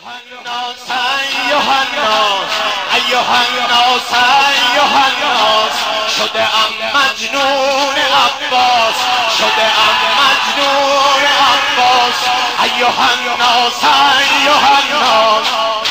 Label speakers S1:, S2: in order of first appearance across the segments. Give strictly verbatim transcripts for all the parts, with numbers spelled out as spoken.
S1: الناس ایها الناس ایها الناس ایها الناس شده ام مجنون عباس شده ام مجنون عباس ایها الناس ایها الناس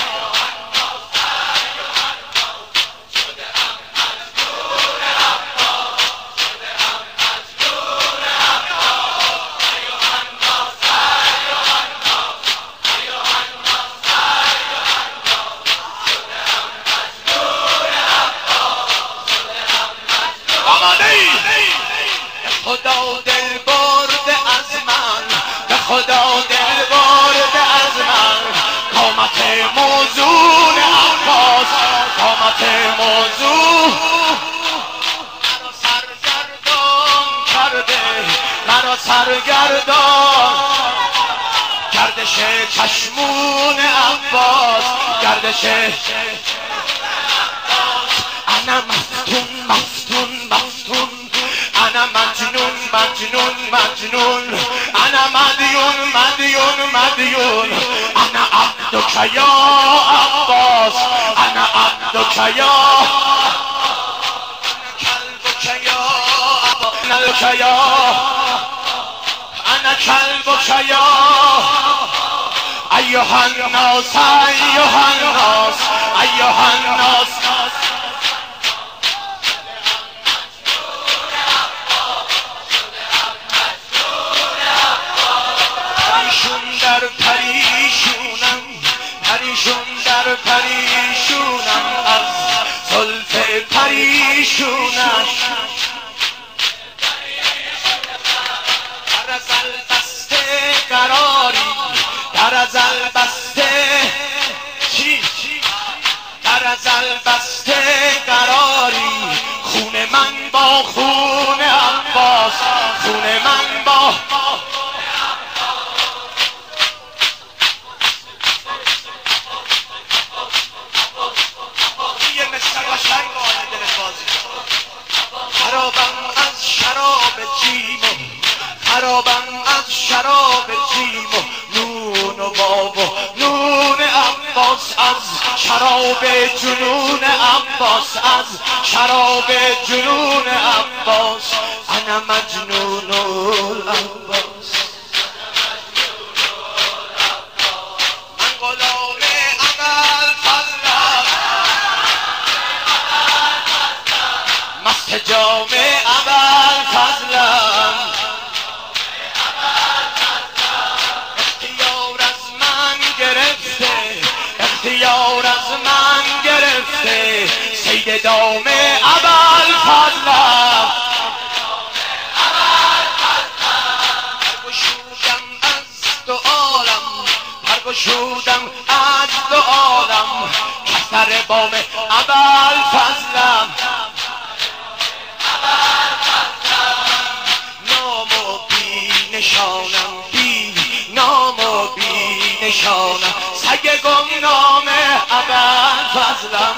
S1: خدا دل برده از من به خدا دل برده از من قامت موزون عباس قامت موزون مرا سرگردان کرده مرا سرگردان گردش چشمون عباس گردش انا مفتون مفتون مفتون انا مجنون مجنون مجنون انا مدیون مدیون مدیون انا عبدک یا عباس انا عبدک یا کلبک یا انا یا انا کلبک یا ایها الناس ایها الناس ایها الناس در پریشونم پریشون در پریشونم از زلف پریشونش در ازل بسته قراری در ازل بسته چی در ازل بسته قراری خون من با خون عباس خون من با خرابم از شراب جیم و خرابم از شراب جیم و نون و باب و نون عباس از شراب جنون عباس از شراب جنون عباس انا مجنون العباس من غلام ابوالفضلم مست جام ابوالفضلم اختیار از من گرفته اختیار از من گرفته صید دام ابوالفضلم پرگشودم از دو عالم پرگشودم از دو عالم کسر بام ابوالفضلم نشانم بی نام و بی نشانم سگ گمنام ابوالفضلم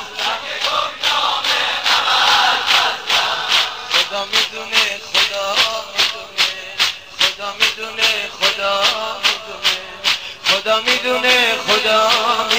S1: خدا میدونه خدا میدونه خدا میدونه خدا میدونه خدا میدونه خدا